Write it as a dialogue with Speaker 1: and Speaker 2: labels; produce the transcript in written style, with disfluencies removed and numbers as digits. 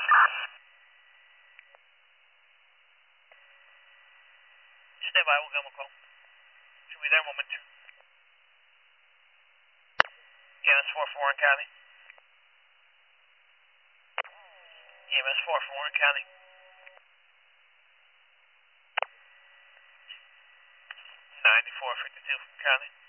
Speaker 1: Stand by, we'll give him a call. Should be there in a moment. EMS 4 for Warren County. EMS 4 for Warren County. 9452 from County.